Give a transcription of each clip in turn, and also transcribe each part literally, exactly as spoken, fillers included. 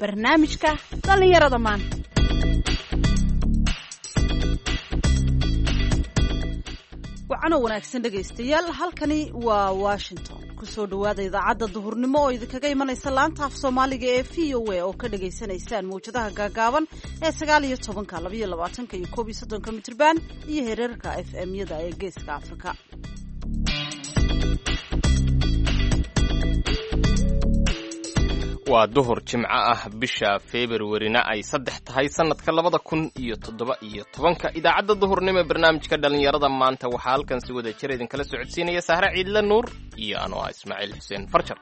barnaamijka dhalinyarada maanta. wacano wanaagsan dhegaystayaal, halkani waa Washington. kusoo dhawaada idaacadda duhurnimo oo idinkaga imanaysa laanta af Soomaaliga ee V O A oo ka dhageysanaysaan mawjadaha gaagaaban ee sagaal iyo tobanka, laba iyo labaatanka iyo koob iyo soddonka mitirban iyo heerarka F M-yada ee Geeska Afrika. waa duhur jimco ah, bisha February-na ay saddex tahay sanadka labada kun iyo toddoba iyo tobanka. idaacadda duhurnimo ee barnaamijka dhalinyarada maanta waxaa halkan si wada jir idinkala socodsiinaya Sahra Ciidla Nuur iyo anoo ah Ismaaciil Xuseen Farjar.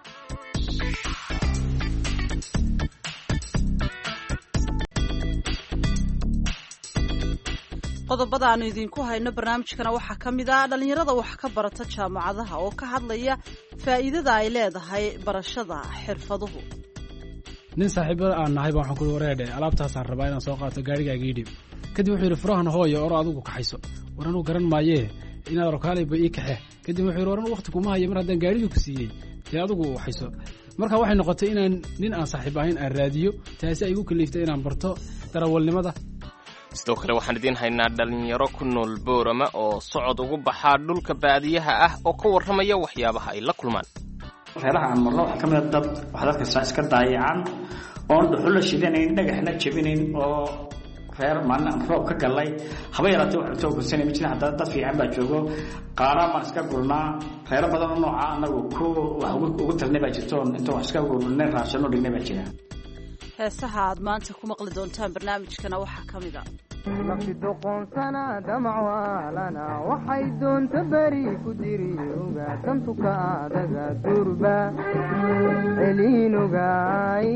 qodobada aanu idinku hayno barnaamijkana waxaa ka mid ah dhalinyarada wax ka barata jaamacadaha oo ka hadlaya faa'iidada ay leedahay barashada xirfaduhu. nin saaxiibo aan nahay baa waxaan ku wareedhay alaabtaasaan rabaa inaan soo qaato gaarigaaga ii dhib. kadib wuxuu yidhi furahan hooyo oro adigu kaxayso. war anuu garan maayee inaad orkaalayba ii kaxe. kadib wuxuu yidhi waran waqti kuma hayo mar haddaan gaarigii ku siiyey dee adigu waxayso. marka waxay noqotay inaan nin aan saaxiib ahayn aan raadiyo, taasi ay igu kaliiftay inaan barto darawalnimada. sidoo kale waxaan idiin haynaa dhalinyaro ku nool Boorama oo socod ugu baxaa dhulka baadiyaha ah oo ka warramaya waxyaabaha ay la kulmaan. reeraha aan marno waxaa ka mid ah dad wax dadka iska daayacan oon dhuxul shidanayn, dhagaxna jabinayn oo reer maalin roob ka galay haba yaraatay wax soo gursanay mijna hadda dad fiican baa joogo qaara ma iska gurnaa reer badan oo nooca anagu ku wax ugu tarnay baa jirto inta wax iska gurnay raashin oo dhignay baa jira. heesaha aad maanta ku maqli doontaan barnaamijkana waxaa ka mid ah nafsi doqonsana damacwaalana waxay doonta beri ku diri ogaatantuka adaga durba celiinogaay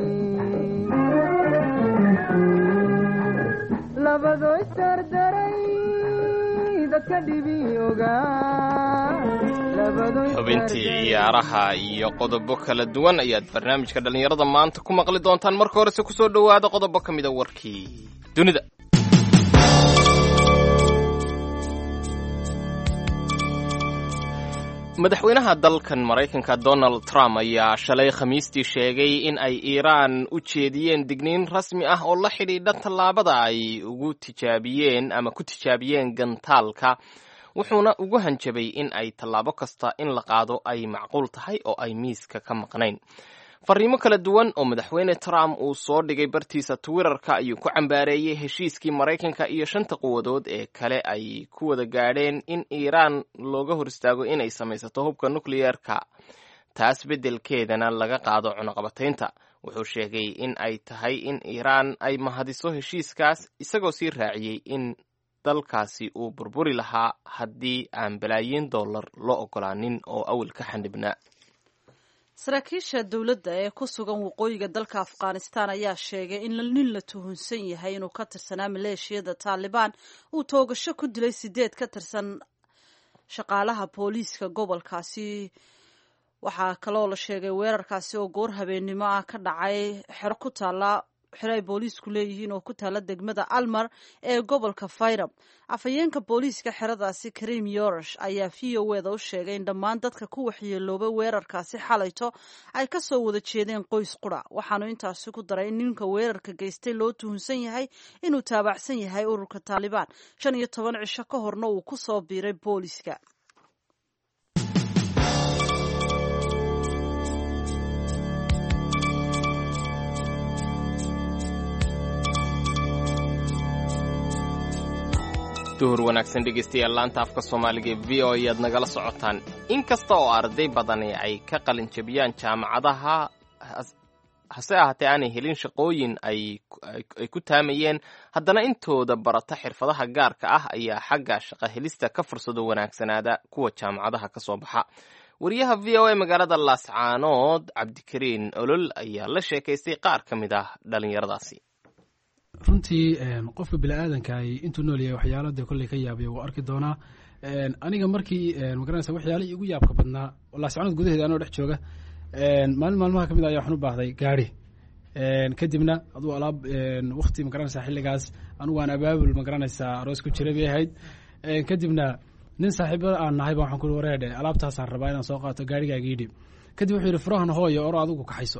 labadoo isdardaray dadka dhibi ogaa. xubintii ciyaaraha iyo qodobo kala duwan ayaad barnaamijka dhalinyarada maanta ku maqli doontaan. marka horese kusoo dhawaada qodobo ka mid a warkii dunida. madaxweynaha dalkan Maraykanka Donald Trump ayaa shalay Khamiistii sheegay in ay Iiraan u jeediyeen digniin rasmi ah oo la xidhiidha tallaabada ay ugu tijaabiyeen ama ku tijaabiyeen gantaalka, wuxuuna ugu hanjabay in ay tallaabo kasta in la qaado ay macquul tahay oo ay miiska ka maqnayn. fariimo kala duwan oo madaxweyne Trump uu soo dhigay bartiisa Twitter-ka ayuu ku cambaareeyay heshiiskii Maraykanka iyo shanta quwadood ee kale ay ku wada gaadheen in Iiraan looga hor istaago inay samaysato hubka nukliyeerka, taas beddelkeedana laga qaado cunaqabataynta. wuxuu sheegay in ay tahay in Iiraan ay mahadiso heshiiskaas, isagoo sii raaciyey in dalkaasi uu burburi lahaa haddii aan balaayiin dollar loo ogolaanin oo awal ka xanibnaa. saraakiisha dowladda ee ku sugan waqooyiga dalka Afghanistan ayaa sheegay in nin la tuhunsan yahay inuu ka tirsanaa maleeshiyada Taliban uu toogasho ku dilay sideed ka tirsan shaqaalaha booliiska gobolkaasi. waxaa kaloo la sheegay weerarkaasi oo goor habeennimo ah ka dhacay xero ku taala xero ay booliisku leeyihiin oo ku taala degmada Almar ee gobolka Fayram. afhayeenka booliiska xeradaasi Karim Yorash ayaa V O A da u sheegay in dhammaan dadka ku waxyeeloobay weerarkaasi xalayto ay ka soo wada jeedeen qoys qura. waxaanu intaasi ku daray in ninka weerarka geystay loo tuhunsan yahay inuu taabacsan yahay ururka Taliban shan iyo toban cisho ka horna uu ku soo biiray booliiska. duhur wanaagsan dhegaystayaal, laanta afka Soomaaliga ee V O A ayaad nagala socotaan. inkasta oo arday badani ay ka qalin jabiyaan jaamacadaha, hase ahaatee aanay helin shaqooyin ay ku taamayeen, haddana intooda barata xirfadaha gaarka ah ayaa xagga shaqo helista ka fursado wanaagsanaada kuwa jaamacadaha ka soo baxa. wariyaha V O A magaalada Laascaanood Cabdikariin Olol ayaa la sheekaystay qaar ka mid ah dhalinyaradaasi. runtii qofka bini'aadanka ay intuu nool yahay waxyaalada kolley ka yaabay wuu arki doonaa. aniga markii magaranaysa waxyaalihii igu yaabka badnaa Laascaanood gudaheeda anoo dhex jooga, maalin maalmaha ka mid ayaa waxaan u baahday gaari. kadibna aduu alaab waqti magaranaysaa xilligaas anugu aan abaabul magaranaysaa aroos ku jiray bay ahayd. kadibna nin saaxiibo aan nahay baan waxaan ku wareedhay alaabtaasaan rabaa inaan soo qaato gaarigaaga ii dhib. kadib wuxuu yidhi furahan hooyo oro adigu kaxayso.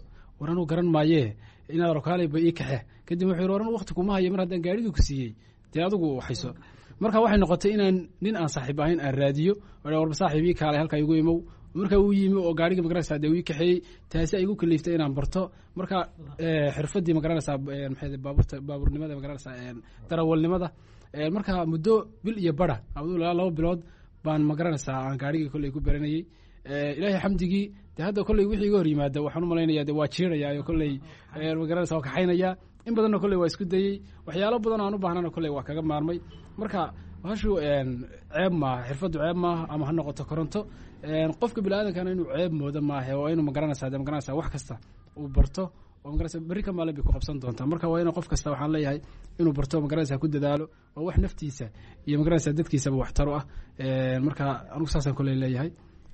war anuu garan maayee inaad rokaaleyba ii kaxe kadib wuxuu yidhi war anu waqti kuma hayo mar haddaan gaarigii ku siiyey dee adigu hayso marka waxay noqotay inaan nin aan saaxiib ahayn aan raadiyo warba saaxiib ii kaalay halkaa igu imow markaa uu yimi oo gaarigii magaranaysaa dee ii kaxeeyey taasi ay igu kaliiftay inaan barto marka xirfadii magaranaysaa maxay baabuurta baabuurnimada magaranaysaa darawalnimada marka muddo bil iyo bara abdullah laba bilood baan magaranaysaa aan gaarigii kolley ku baranayey ilaahay xamdigii dee hadda kolley wixii iga hor yimaada waxaan u malaynayaa dee waa jiirayaa oo kolley magaranaysaa waa kaxaynayaa in badanna kolley waa isku dayey waxyaalo badan aan u baahnana kolley waa kaga maarmay marka hashu ceeb maaha xirfaddu ceeb maaha ama ha noqoto koronto qofka biniaadankana inuu ceeb moodo maahe waa inuu magaranaysaa de magaranaysaa wax kasta uu barto oo magaranaysa berri ka maalin bay ku qabsan doontaa marka waa ina qof kasta waxaan leeyahay inuu barto magaranaysaa ku dadaalo oo wax naftiisa iyo magaranaysaa dadkiisaba waxtaro ah marka anugu saasaan kolley leeyahay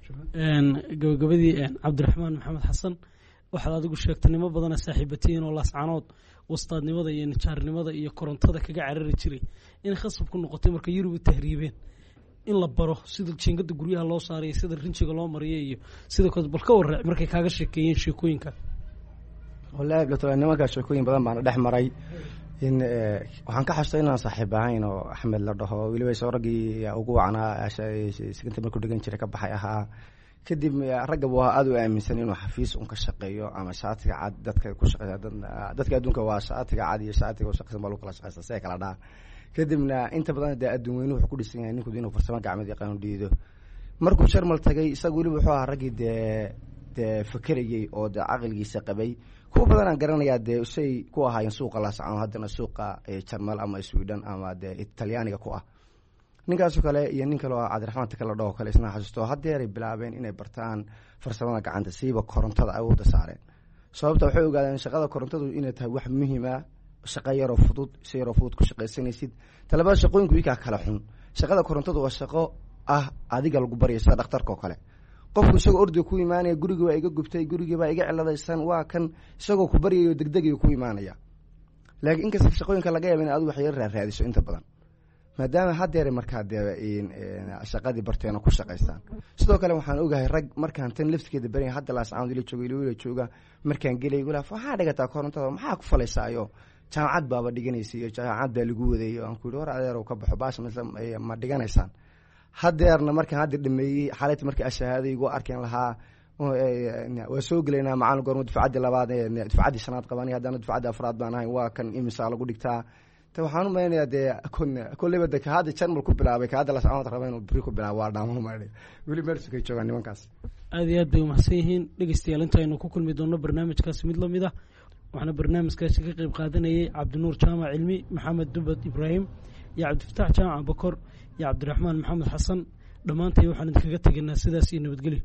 gabagabadii cabdiraxmaan maxamed xasan waxaad adigu sheegtay nimo badana saaxiibatihiin oo laascanood wastaadnimada iyo nijaarnimada iyo korontada kaga carari jiray in khasab ku noqotay marka yurub u tahriibeen in la baro sida jiingada guryaha loo saaraya sida rinjiga loo mariyay iyo sida kale bal ka warraac markay kaaga sheekeeyeen sheekooyinka wallahi bilato nimanka sheekooyin badan baan dhex maray in waxaan ka xasuustay inaan saaxiib ahayn oo Axmed la dhaho waliba soo ragii ugu wacnaa siganta markuu dhigan jiray ka baxay ahaa kadib ragga waa aad u aaminsan inuu xafiis un ka shaqeeyo ama shaatiga cad dadka ku shaqeeya dadka adduunka waa shaatiga cad iyo shaatiga shaqeeya ma loo kala shaqeeyaa see kala dhaa kadibna inta badan dee adduun weynuhu wuxuu ku dhisan yahay ninku inuu farsamo gacmeed yaqaan u dhiido markuu Sharmal tagay isagu waliba wuxuu ahaa raggii dee dee fakarayay oo dee caqligiisa qabay kuwa badan aan garanayaa dee say ku ahaayeen suuqa la socon haddana suuqa Sharmal ama Sweden ama dee Talyaaniga ku ah ninkaas kale iyo nin kale oo Cabdiraxmaan kala dhaho kale isna xasuusto hadeer ay bilaabeen inay bartaan farsamada gacanta siiba korontada ay wada saareen sababta waxay ogaadeen shaqada korontadu inay tahay wax muhiim ah shaqo yar oo fudud si yar oo fudud ku shaqaysanaysid talaba shaqooyinku ika kala xun shaqada korontadu waa shaqo ah adiga lagu bariyo sida dhakhtarka kale qofku isagoo ordi ku iimaanaya guriga waa iga gubtay guriga baa iga ciladaysan waa kan isagoo ku bariyo degdeg ku iimaanaya laakiin in kasta shaqooyinka laga yaabay in aad wax yar raadiso inta badan maadaama hadeer markaa in shaqadii barteena ku shaqaystaan sidoo kale waxaan ogahay rag markaan tan laftigeeda baray hadda laas aan ila joogay ila jooga markaan galay wala waxa dhigataa korontada maxaa ku faleysaayo jaamacad baaba dhiganaysiyo jaamacad baa lagu wadeeyo aan ku war adeero ka baxo baas ma dhiganaysaan hadeerna markaan hadda dhameeyay xaaladii markii ashahaaday igu arkeen lahaa waa soo galeynaa macaan goormo dufcadii labaad ee dufcadii shanaad qabanay haddana dufcadii afraad baan ahay waa kan imisa lagu dhigtaa ta waxaan u maleeyaa dee kolleyba de ka hadda Sharmal ku bilaabay ka hadda la socon rabaa inuu bari ku bilaabo waa dhaamo maray wili meelsu ka joogan nimankaas aad iyo aad bay umahsan yihiin dhegeystayaal intaynu ku kulmi doono barnaamijkaas mid lamid ah waxaana barnaamijkaasi ka qayb qaadanayay Cabdinuur Jaamac Cilmi Maxamed Dubad Ibrahim iyo Cabdifataax Jaamac Bakor iyo Cabdiraxmaan Maxamed Xasan dhamaantay waxaan idinkaga tagnaa sidaas iyo nabadgelyo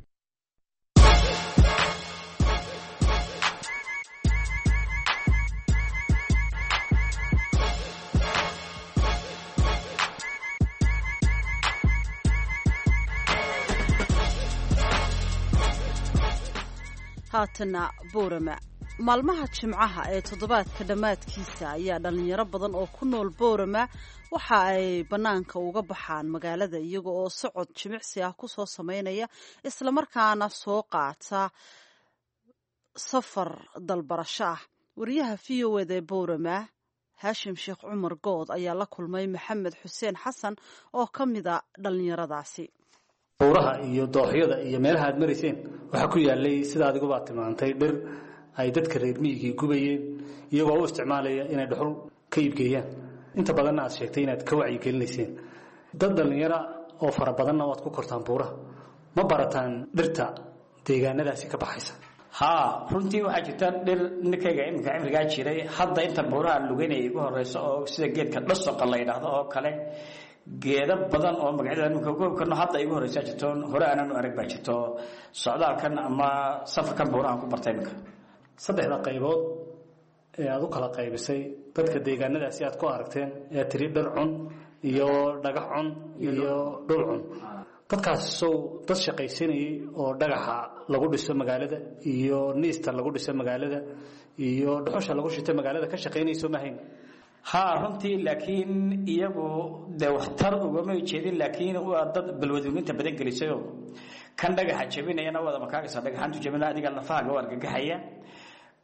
haatana Boorama maalmaha Jimcaha ee toddobaadka dhamaadkiisa ayaa dhalinyaro badan oo ku nool Boorama waxa ay banaanka uga baxaan magaalada iyaga oo socod jimicsi ah ku soo sameynaya isla markaana soo qaata safar dalbarasho ah wariyaha V O A ee Boorama Hashim Sheekh Cumar Good ayaa la kulmay Maxamed Xuseen Xasan oo kamid ah dhalinyaradaasi buuraha iyo dooxyada iyo meelaha aad mareyseen waxa ku yaalay sida adigu baad tilmaantay dhir ay dadka reer miyiga gubayeen iyagoo u isticmaalaya inay dhuxul ka iibgeeyaan inta badan aad sheegtay inaad ka wacyi gelinayseen dad dhalinyaro oo fara badan oo aad ku kortaan buuraha ma barataan dhirta deegaanadaasi ka baxaysa ha runtii waxa jirta dhir ninkayga imika cimrigaa jiray hadda inta buuraha lugeynay ugu horeyso oo sida geedka dhasoqa la yiraahdo oo kale geeda badan oo magacyada ninka goobkana hadda igu horeysa jirto hore aanan u arag baa jirto socdaalkan ama safarkan buuraha ku bartay marka saddexda qaybood ee aad u kala qaybisay dadka deegaanadaasi aad ku aragteen ee tiri dhir cun iyo dhagax cun iyo dhul cun dadkaas soo dad shaqaysanayay oo dhagaxa lagu dhiso magaalada iyo niista lagu dhiso magaalada iyo dhuxusha lagu shito magaalada ka shaqaynayso ma hayn ha runtii laakiin iyagu de waxtar uga ma jeedin laakiin waa dad balwadooyinta badan gelisayo kan dhagaxa jabinayna wada makaaga dhagaxantu jabina adiga lafaaga waa argagaxaya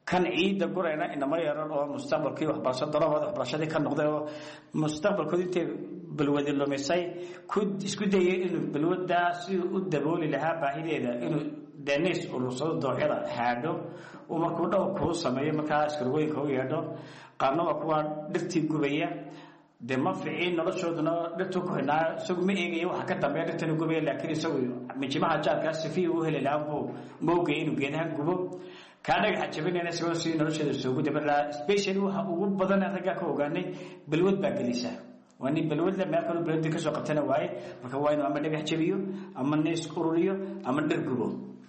kan ciida gurayna inama yaran oo mustaqbalkii waxbarasho darabada waxbarashadii ka noqday oo mustaqbalkooda intay balwadi lumisay ku isku dayay inuu balwada si u dabooli lahaa baahideeda inuu danis ulusado dooxada haadho oo markuu dhaw ku sameeyo markaa iskargooyinka u yeedho qaarna waa kuwa dhirtii gubaya de ma fiicin noloshooduna dhirtu ku xidhnaa isagu ma eegayo waxa ka dambeeya dhirtan gubaya laakiin isagu mijimaha jaarkaa sifi uu heli lahaa buu moogay inuu geedahan gubo kaa dhagaxa jabinayna isagoo si nolosheeda soogu dabalaa specially waxa ugu badan ragga ka ogaanay balwad baa gelisa waa nin balwad la meel kale balwad ka soo qabtana waaye marka waa inuu ama dhagax jabiyo ama nees ururiyo ama dhir gubo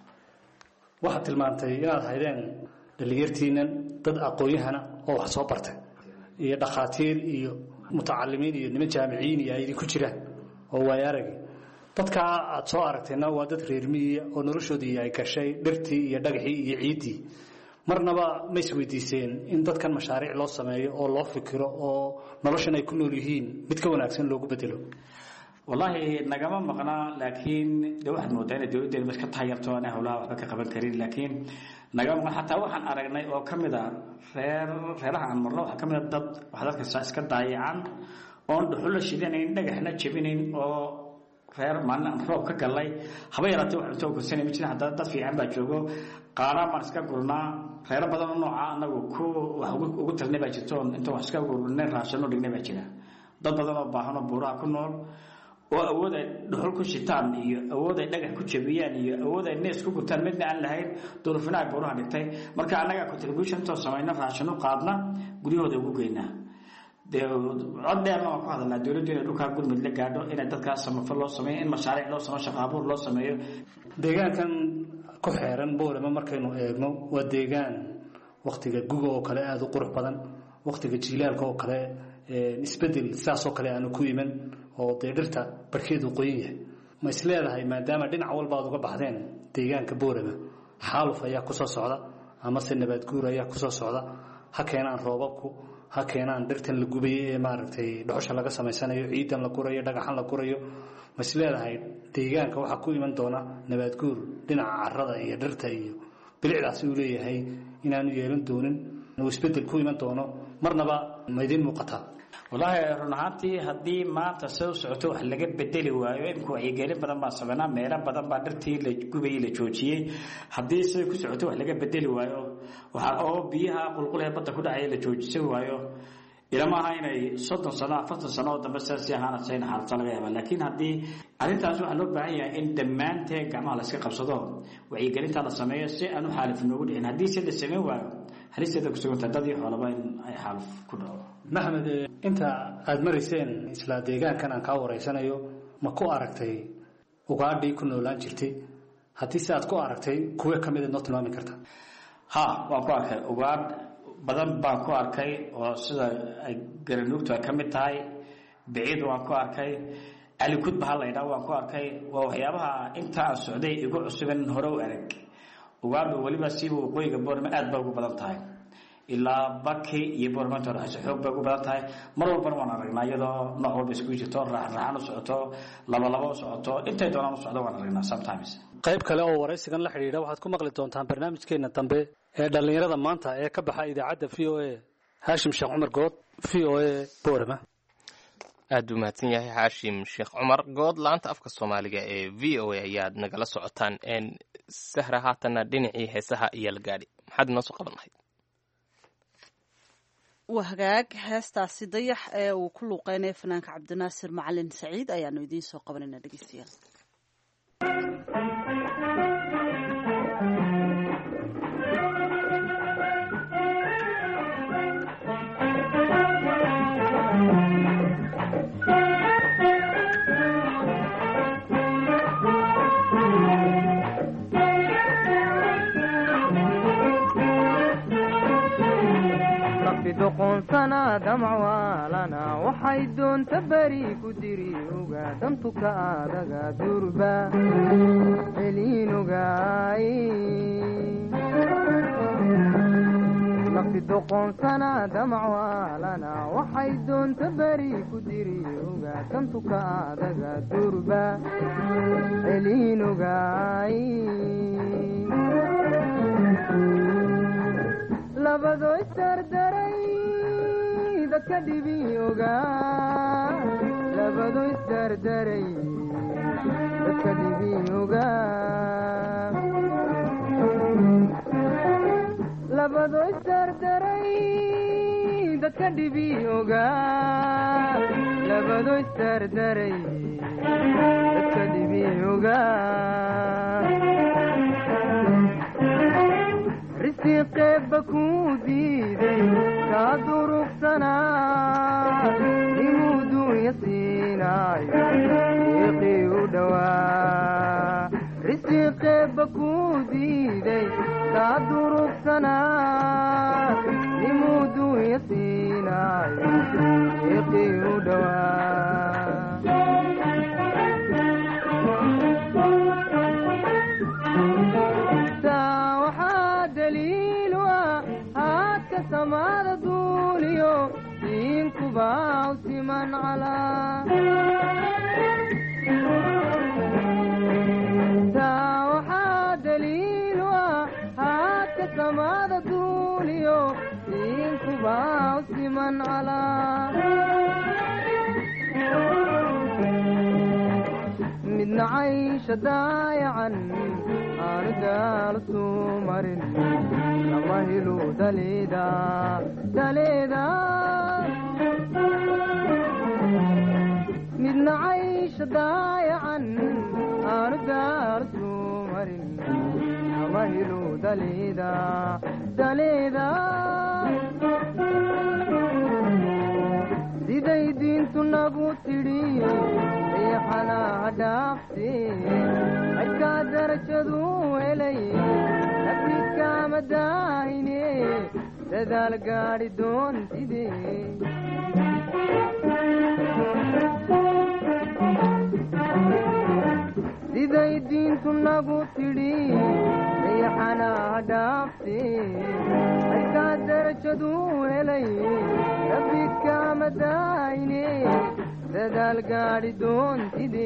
waxaad tilmaantay inaad haydeen dhalinyartiinan dad aqoon-yahana oo wax soo bartay iyo dhakhaatiir iyo mutacalimiin iyo niman jaamiciyiin iyo ay idinku jiraan oo waay aragay dadka aad soo aragtayna waa dad reer miyiga oo noloshoodii ay gashay dhirtii iyo dhagaxii iyo ciiddii marnaba ma isweydiiseen in dadkan mashaariic loo sameeyo oo loo fikiro oo noloshan ay ku nool yihiin mid ka wanaagsan loogu bedelo wallahi nagama maqnaa laakiin de waxaad moodaa inay dowladdeena bas ka taayarto aanay howlaha waxba ka qaban karin laakiin nagama maqnaa xataa waxaan aragnay oo ka mid a reer reeraha aan marno waxaa ka mid a dad wax dadka iska daayacan oon dhuxul la shidanayn dhagaxna jabinayn oo reer maalin roob ka galay haba yaraatee wax cunto kursanay ma jirin haddana dad fiican baa joogo qaaraan baan iska gurnaa reero badan oo nooca anagu ku wax ugu tirnay baa jirto inta wax iska gurnay raashin oo dhignay baa jira dad badan oo baahan oo buuraha ku nool oo awood ay dhuxul ku shitaan iyo awood ay dhagax ku jabiyaan iyo awood ay nees ku gurtaan midna aan lahayn duruufinaha buuraha dhigtay marka annaga contribution to samayna raashin u qaadna guryahooda ugu geynaa de cod dheerna waan ku hadalnaa dowladdu inay dhulkaa gurmud la gaadho inay dadkaas samafal loo sameeyo in mashaariic loo sameeyo shaqo abuur loo sameeyo deegaankan ku xeeran boorama markaynu eegno waa deegaan waktiga guga oo kale aada u qurux badan waktiga jiilaalka oo kale isbedel sidaasoo kale aanu ku iman oo dee dhirta barkeedu qoyan yahay ma is leedahay maadaama dhinac walba aad uga baxdeen deegaanka boorama xaaluf ayaa kusoo socda amase nabaad guur ayaa kusoo socda ha keenaan roobabku ha keenaan dhirtan la gubayo ee maaragtay dhuxusha laga samaysanayo ciidan la gurayo dhagaxan la gurayo ma is leedahay deegaanka waxaa ku iman doona nabaad guur dhinaca carrada iyo dhirta iyo bilicdaasi uu leeyahay inaanu yeelan doonin uu isbedel ku iman doono marnaba ma idiin muuqataa wallahi run ahaantii haddii maanta soo socoto wax laga bedeli waayo imka wacyigelin badan baa sameynaa meelo badan baa dhirtii la gubayay la joojiyey haddii siday ku socoto wax laga bedeli waayo waxaa oo biyaha qulqulaha badda ku dhacaya la joojisan waayo ilama aha inay soddon sano afartan sano oo dambe sidaasii ahaana sayna xaalata laga yaabaa laakiin haddii arrintaas waxaa loo baahan yahay in dhammaanteen gacmaha la iska qabsado wacyigelinta la sameeyo si aan u xaalif noogu dhicin haddii se la sameyn waayo halisteeda ku suganta dadii xoolaba in ay xaalif ku dhaco maxmed inta aada marayseen isla deegaankan aan kaa wareysanayo ma ku aragtay ugaadhii ku noolaan jirtay haddii se aad ku aragtay kuwe ka mid noo tilmaami karta ha waan ku arkay ugaadh badan baan ku arkay oo sida ay garanuugtu ay ka mid tahay biciid waan ku arkay calikudba ha laydhaa waan ku arkay waa waxyaabaha inta aan socday igu cusuban hore u arag ugaadhu weliba siiba waqooyiga boorama aad baa ugu badan tahay ilaa baki iyo boormanta raxayso xoog bay ugu badan tahay mar walbana waan aragnaa iyadoo nooc walba iskugu jirto raaxraxan u socoto labalaba u socoto intay doonaan u socdo waan aragnaa sometimes qayb kale oo waraysigan la xidhiidha waxaad ku maqli doontaan barnaamijkeena dambe ee dhallinyarada maanta ee ka baxa idaacadda v o a haashim sheekh cumar good v o a boorama aad u mahadsan yahay haashim sheekh cumar good laanta afka soomaaliga ee v o a ayaad nagala socotaan sahra haatanna dhinacii heesaha iyo la gaadhi maxaad inoo soo qaban lahayd waa hagaag heestaasi dayax ee uu ku luuqeynaya fanaanka cabdinaasir macalin saciid ayaanu idiin soo qabanayna dhegeystayaal doqonsana damcwaalana waxay doonta beri ku diri oga dantuka adaga durba celiinogaay nafti doqonsana damcwaalana waxay doonta beri ku diri oga dantuka adaga durba celiinogaay labadoo isdardaray dadka dhibi ogaa labadoo isdardaray dadka dhibi ogaa labadoo isdardaray dadka dhibi ogaa labadoo isdardaray dadka dhibi ogaa risiqeebba kuu diiday kaa durugsanaa nimuu duunya siinaayo iiqii u dhowaa risiqeebba kuu diiday kaa durugsanaa nimuu duunya siinaayo iiqii u dhowaa samada duuliyo diinkubaa u siman calaa taa waxaa daliilu ah haadka samada duuliyo diinkubaa u siman calaa midna caysha daayacan aanu daala suu marin lama helu daleeda daleeda midna caysha daayacan aanu daala suu marin lama helu daleeda daleeda siday diintu nagu tidhi riixana hadhaafte adkaa darajadu helay naftiskaama daahine dadaal gaadhi doontide siday diintu nagu tidhi riixana hadhaafte adkaa darajadu helay naftiskaama daahine dadaal gaadhi doontide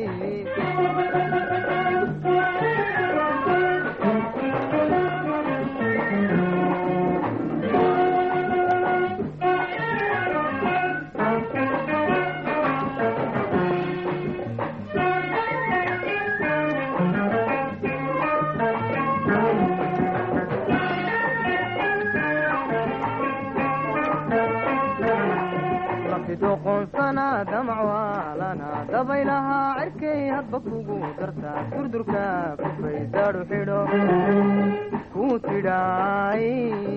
doqonsana damcwaalana dabaylahaa cirkay hadba kugu dartaa durdurka kufay daadhu xidho kuu tidhaay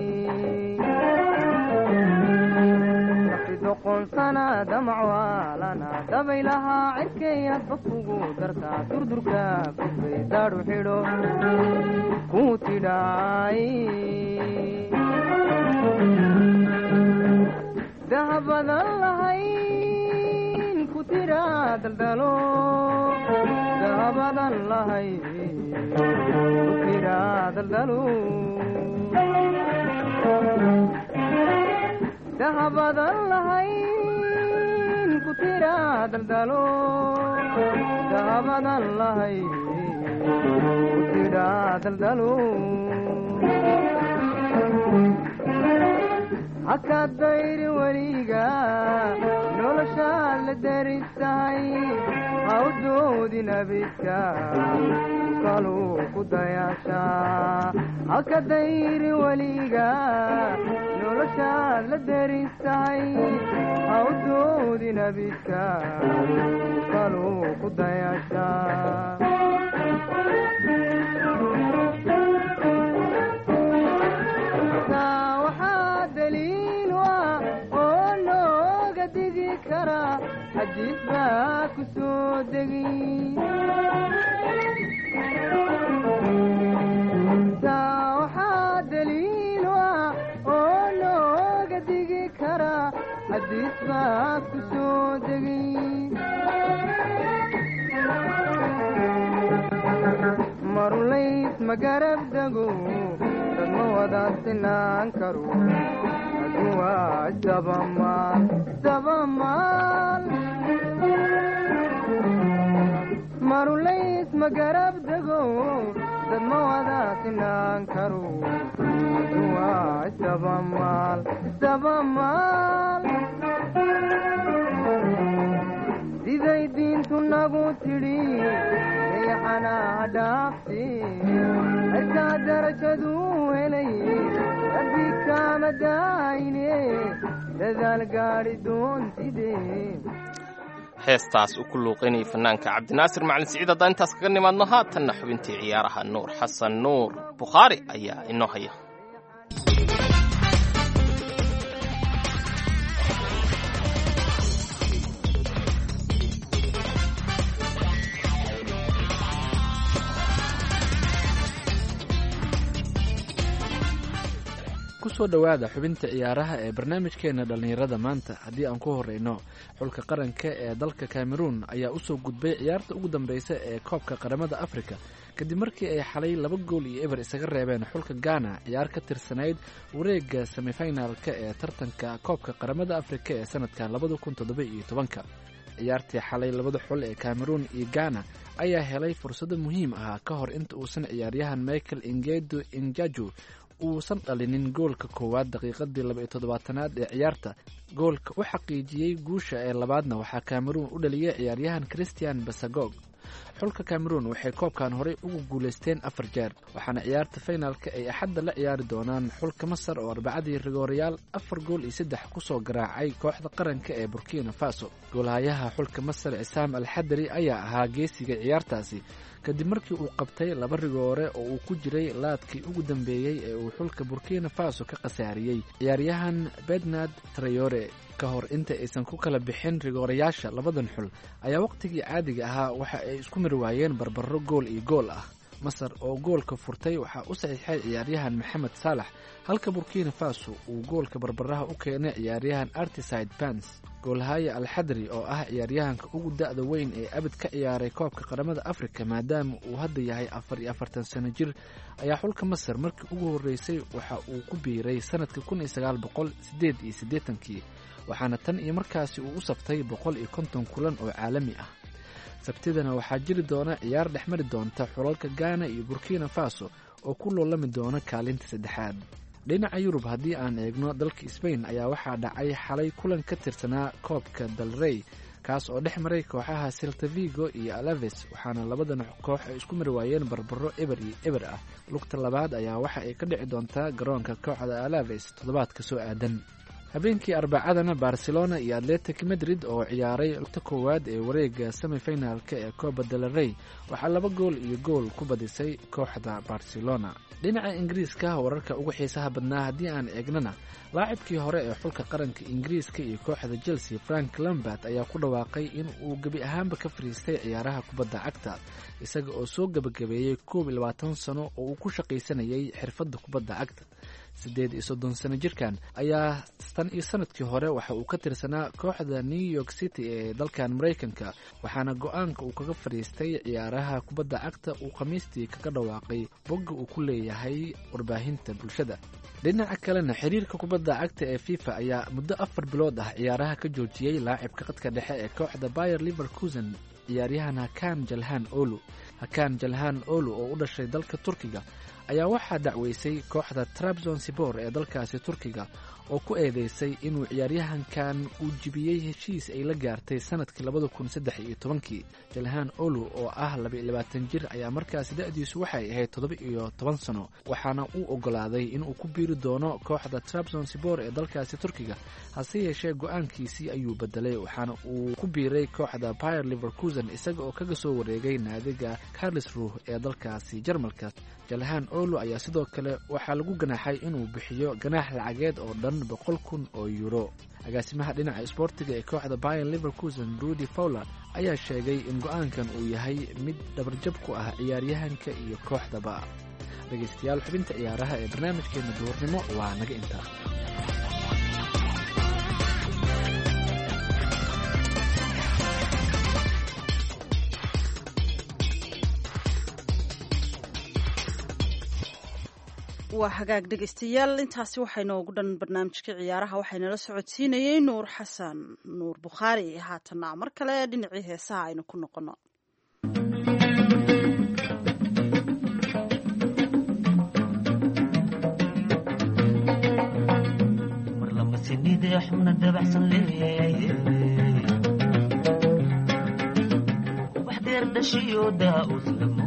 doqonsana damcwaalana dabaylahaa cirkay hadba kugu dartaa durdurka kufay daadhu xidho kuu tidhaay dahabadan lahayn ku tiraa daldalo dahabadan lahayn ku tiraa daldalo dahabadan lahayn ku tiraa daldalo dahabadan lahayn ku tiraa daldalo hakaad dayri weliga noloshaad la daristahay hawdoodi nabidka kaluu ku dayaashaa haka dayri weliga noloshaad la daristahay hawdoodi nabidka kaluu ku dayaashaa xadiis baa ku soo degi taa waxaa daliilu ah oo looga digi karaa xadiis baa ku soo degi marulays ma garab dego dad ma wada sinaan karo waa dabamaal dabamaal marulays ma garab dego dad ma wada sinaan karo waa isdabamaal isdabamaal siday diintu nagu tidhi reexanaa dhaafsi cirkaa darajadu helay rabbi kaama daayne dadaal gaadhi doontidee heestaas uu ku luuqaynayay fanaanka cabdinaasir macalin siciid haddaan intaas kaga nimaadno haatanna xubintii ciyaaraha nuur xasan nuur bukhaari ayaa inoo haya kusoo dhowaada xubinta ciyaaraha ee barnaamijkeena dhallinyarada maanta haddii aan ku horeyno xulka qaranka ee dalka cameroon ayaa usoo gudbay ciyaarta ugu dambeysa ee koobka qaramada africa kadib markii ay xalay laba gool iyo eber isaga reebeen xulka ghana ciyaar ka tirsanayd wareega semifinalka ee tartanka koobka qaramada africa ee sanadkan labada kun toddoba iyo tobanka ciyaartii xalay labada xul ee cameroon iyo ghana ayaa helay fursado muhiim ah ka hor inta uusan ciyaaryahan michael ingedo injaju uusan dhalinin goolka koowaad daqiiqadii laba iyo toddobaatanaad ee ciyaarta goolka u xaqiijiyey guusha ee labaadna waxaa cameroon u dhaliyay ciyaaryahan christian basagog xulka cameroon waxay koobkan horey ugu guulaysteen afar jeer waxaana ciyaarta finaalka ay axadda la ciyaari doonaan xulka masar oo arbacadii rigoorayaal afar gool iyo saddex kusoo garaacay kooxda qaranka ee burkina faso goolhayaha xulka masar cisaam alxadari ayaa ahaa geesiga ciyaartaasi kadib markii uu qabtay laba rigoore oo uu ku jiray laadkii ugu dambeeyey ee uu xulka burkina faso ka khasaariyey ciyaaryahan bednard trayore ka hor inta aysan ku kala bixin rigoorayaasha labadan xul ayaa wakhtigii caadiga ahaa waxa ay isku mari waayeen barbaro gool iyo gool ah masar oo goolka furtay waxaa u saxiixay ciyaaryahan maxamed saalax halka burkina faso uu goolka barbaraha u keenay ciyaaryahan artiside bans goolhaya alxadri oo ah ciyaaryahanka ugu da-da weyn ee abid ka ciyaaray koobka qaramada africa maadaama uu hadda yahay afar iyo afartan sano jir ayaa xulka masar markii ugu horreysay waxa uu ku biiray sanadkii kun iyo sagaal boqol siddeed iyo siddeetankii waxaana tan iyo markaasi uu u saftay boqol iyo konton kulan oo caalami ah sabtidana waxaa jiri doona ciyaar dhexmari doonta xulalka ghana iyo burkina faso oo ku loolami doona kaalinta saddexaad dhinaca yurub haddii aan eegno dalka sbain ayaa waxaa dhacay xalay kulan ka tirsanaa koobka dalrey kaas oo dhex maray kooxaha seltavigo iyo alaves waxaana labadan koox ay isku mari waayeen barbaro eber iyo eber ah lugta labaad ayaa waxa ay ka dhici doontaa garoonka kooxda alaves toddobaadka soo aadan habeenkii arbacadana barcelona iyo atletic madrid oo ciyaaray lugta koowaad ee wareega semifinalka ee coba del rey waxaa laba gool iyo gool ku badisay kooxda barcelona dhinaca ingiriiska wararka ugu xiisaha badnaa haddii aan eegnana laacibkii hore ee xulka qaranka ingiriiska iyo kooxda chelsea frank lambert ayaa ku dhawaaqay in uu gebi ahaanba ka fariistay ciyaaraha kubadda cagta isaga oo soo gebagabeeyey koob iyo labaatan sano oo uu ku shaqaysanayay xirfadda kubadda cagta siddeed iyo soddon sano jirkan ayaa tan iyo sanadkii hore waxa uu ka tirsanaa kooxda new york city ee dalkan maraykanka waxaana go-aanka uu kaga fadhiistay ciyaaraha kubadda cagta uu khamiistii kaga dhawaaqay bogga uu ku leeyahay warbaahinta bulshada dhinaca kalena xiriirka kubadda cagta ee fifa ayaa muddo afar bilood ah ciyaaraha ka joojiyey laacibka qadka dhexe ee kooxda bayer leverkusen ciyaaryahan hakan jalhan olu hakan jalhan olu oo u dhashay dalka turkiga ayaa waxaa dacweysay kooxda trabzon sibor ee dalkaasi turkiga oo ku eedeysay inuu ciyaaryahankan uu jibiyey heshiis ay la gaartay sanadkii labada kun saddex iyo tobankii jalhan olu oo ah laba iyo labaatan jir ayaa markaasi da-diisu waxay ahayd toddoba iyo toban sano waxaana uu ogolaaday inuu ku biiri doono kooxda trabzon sibor ee dalkaasi turkiga hase yeeshee go-aankiisii ayuu bedelay waxaana uu ku biiray kooxda bayer leverkusen isaga oo kaga soo wareegay naadiga karlsruh ee dalkaasi jarmalka jalhan olu ayaa sidoo kale waxaa lagu ganaaxay inuu bixiyo ganaax lacageed oo dhan boqol kun oo euro agaasimaha dhinaca isboortiga ee kooxda bayer leverkusen rudy fowler ayaa sheegay in go-aankan uu yahay mid dhabarjab ku ah ciyaaryahanka iyo kooxdaba dhegaystayaal xubinta ciyaaraha ee barnaamijkeena duhurnimo waa naga intaa waa hagaag dhegaystayaal intaasi waxay noogu dhan barnaamijka ciyaaraha waxaynala socodsiinayey nuur xasan nuur bukhaari haatana mar kale dhinacii heesaha aynu ku noqono xubna dabacsan leeyahay wax deer dhashiyo daa uslamo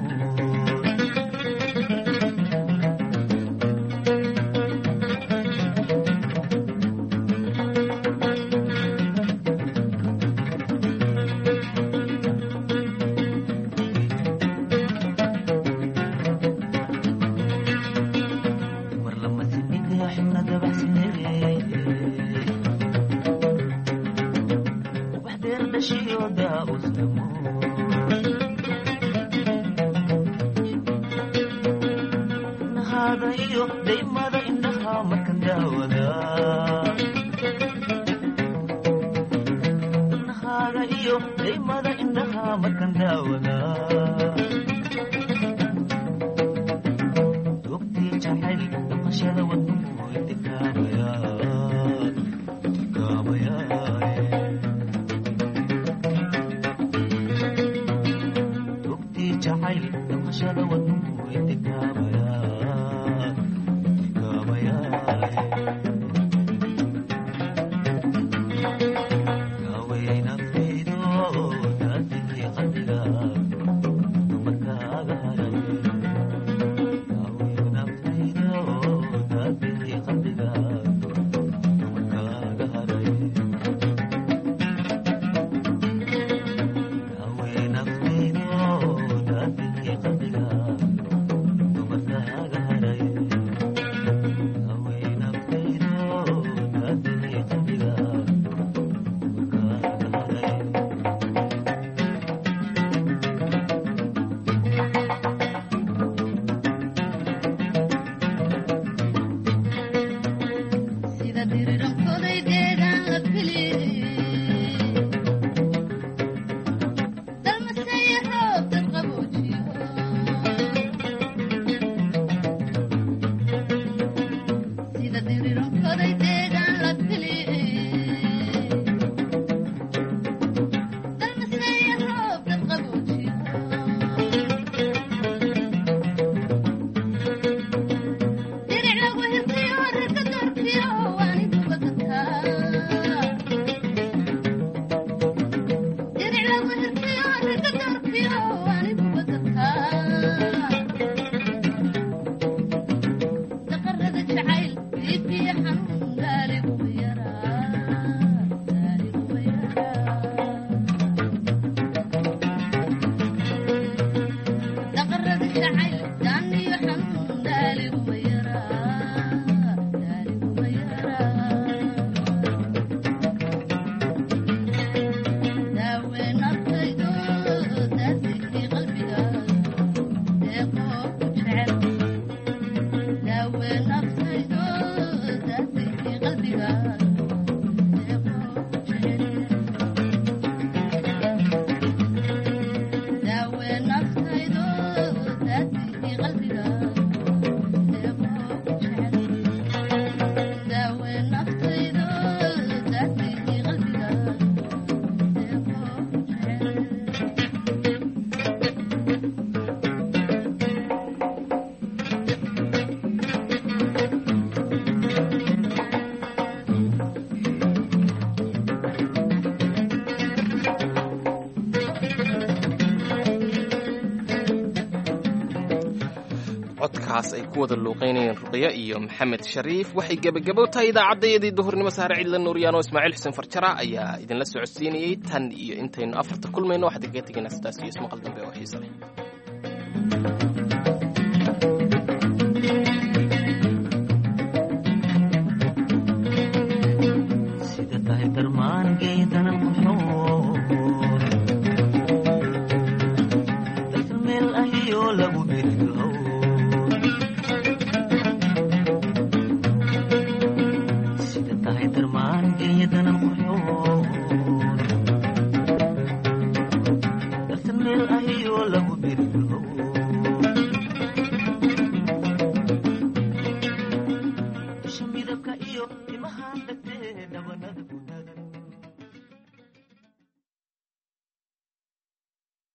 codkaas ay ku wada luuqaynayeen ruqya iyo maxamed shariif waxay gebagabo tahay idaacaddayadii duhurnimo saare cidla nuuriyaan oo ismaaciil xuseen farjara ayaa idinla socodsiinayey tan iyo intaynu afarta kulmayno waxaad kaga tegaynaa sidaas iyo ismaqal dambe oo xiisa leh sida tahay darmaan geedana quxoon dadka meel ahiyoo lagu beriyo geedanan quxoon dartan meel ahiyoo lagu